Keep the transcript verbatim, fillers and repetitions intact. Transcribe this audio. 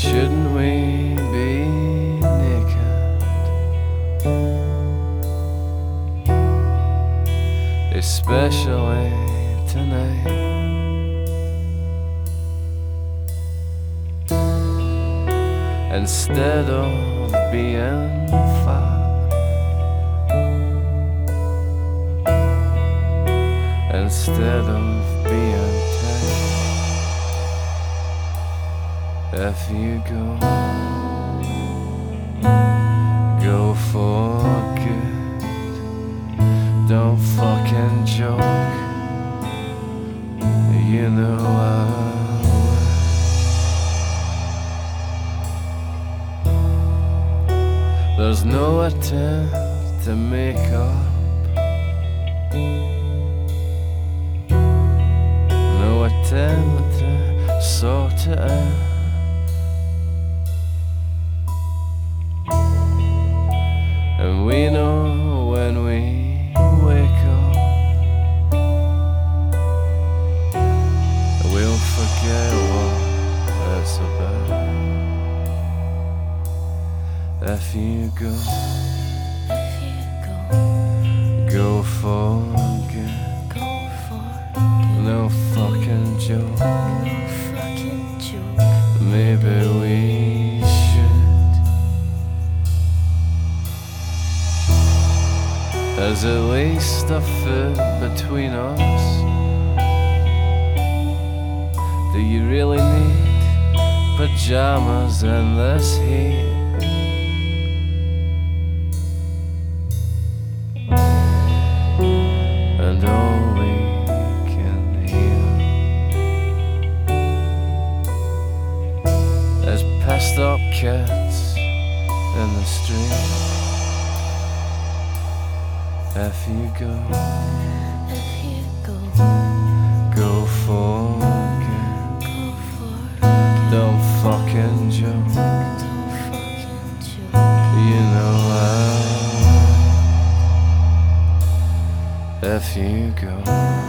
Shouldn't we be naked, especially tonight? Instead of being fat, instead of being tight. If you go, go for good. Don't fucking joke. You know I would. There's no attempt to make up, no attempt to sort it out. And we know when we wake up, we'll forget what it's about. If you go, If you go, go for good. go for No fucking joke. no fucking joke. Maybe we should. There's at least a foot between us. Do you really need pajamas in this heat? And all we can hear is passed up kids in the street. If you go, If you go, go for good. go for Don't fucking joke. don't fucking joke. You know I would. If you go.